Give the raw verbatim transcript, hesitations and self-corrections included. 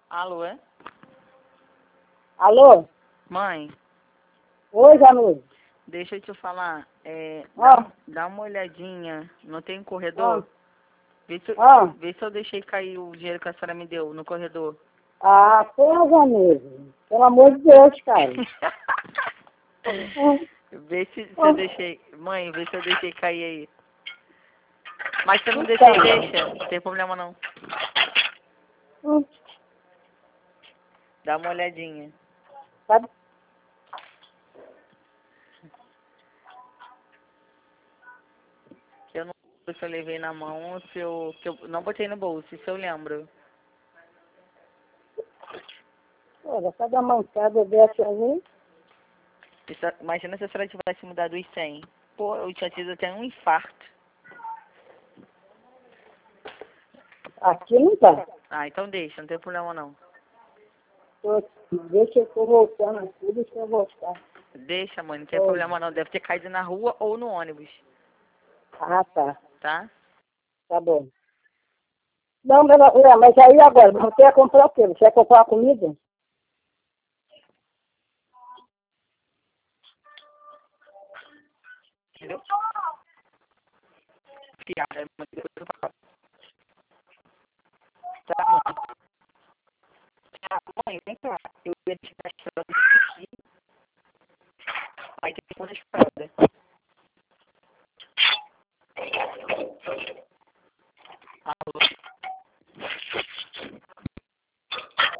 Alô, é? Alô? Mãe, Oi, Janus. deixa eu te falar. É, Ah. dá, dá uma olhadinha. Não tem um corredor? Ah. Vê se, eu, Ah. vê se eu deixei cair o dinheiro que a senhora me deu no corredor. Ah, porra, Janus. Pelo amor de Deus, cara. Vê se, se Ah. eu deixei. Mãe, vê se eu deixei cair aí. Mas se eu não Então. deixei, deixa. Não tem problema não. Hum. Dá uma olhadinha. Tá. Eu não lembro se eu levei na mão ou se eu. Que eu não botei no bolso, isso eu lembro. Olha, cada mancada dessa aí. Isso, imagina se a senhora tivesse me dado os cem. Pô, eu tinha tido até um infarto. Aqui não tá. Ah, então deixa, não tem problema não. Tô, deixa eu tô voltando aqui, deixa eu voltar. Deixa, mãe, não tem Oi. problema não. Deve ter caído na rua ou no ônibus, Ah, tá. tá? Tá bom. Não, mas, é, mas aí agora, você quer comprar o quê? Você quer comprar a comida? Entendeu? Piada, mas depois eu falo. Tá, mãe? Ah, mãe, vem cá. Eu ia te dar